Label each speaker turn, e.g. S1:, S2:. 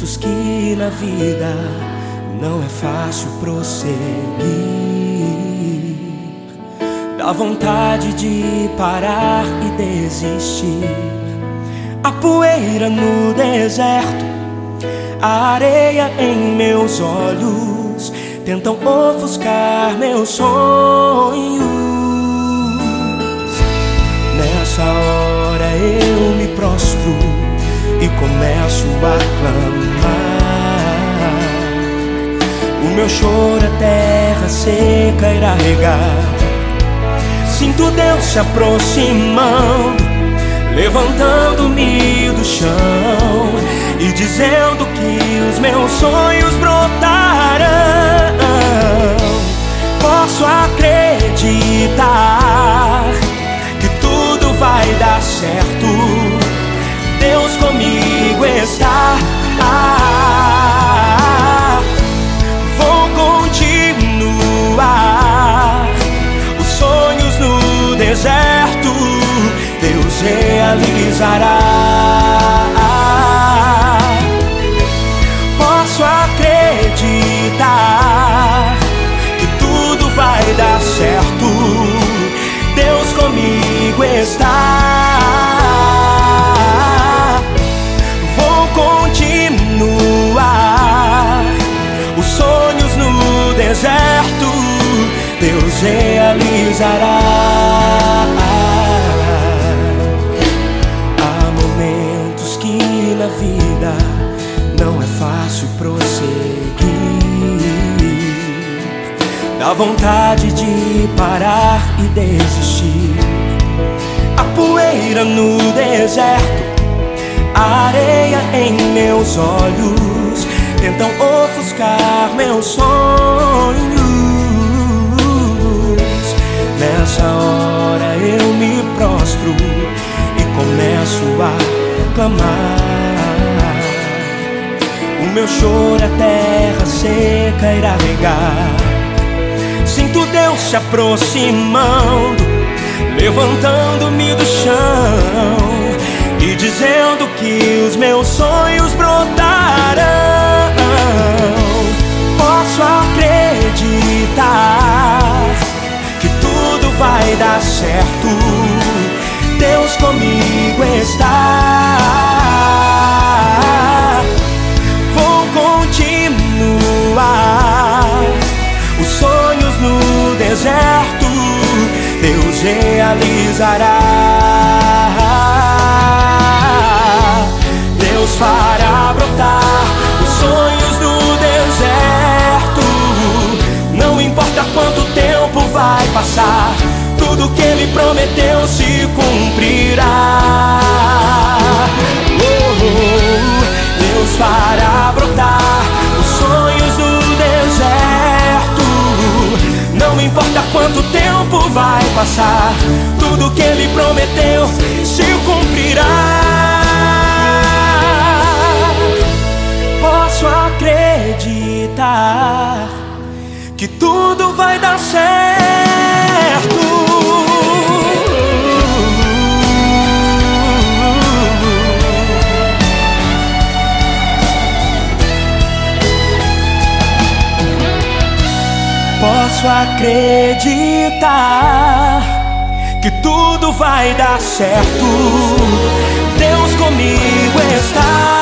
S1: momentos que na vida não é fácil prosseguir. Dá vontade de parar e desistir. A poeira no deserto, a areia em meus olhos tentam ofuscar meus sonhos. Nessa hora eu me prostro e começo a clamar. O meu choro a terra seca irá regar. Sinto Deus se aproximando, levantando-me do chão e dizendo que os meus sonhos brotarão. Posso acreditar que tudo vai dar certo. Deus comigo está. Vou continuar os sonhos no deserto. Deus realizará. Posso acreditar que tudo vai dar certo. Deus comigo está. Vou continuar os sonhos no deserto. Deus realizará. Na vida não é fácil prosseguir. Dá vontade de parar e desistir. A poeira no deserto, a areia em meus olhos tentam ofuscar meus sonhos. Nessa hora eu me prostro e começo a clamar. O meu choro a terra seca irá regar. Sinto Deus se aproximando, levantando-me do chão e dizendo que os meus sonhos brotarão. Posso acreditar que tudo vai dar certo. Deus comigo está. Vou continuar os sonhos no deserto. Deus realizará. Deus fará brotar os sonhos no deserto. Não importa quanto tempo vai passar, tudo que Ele prometeu se cumprirá. Deus fará brotar os sonhos no deserto. Não importa quanto tempo vai passar, tudo que Ele prometeu se cumprirá. Posso acreditar que tudo vai dar certo. Posso acreditar que tudo vai dar certo. Deus comigo está.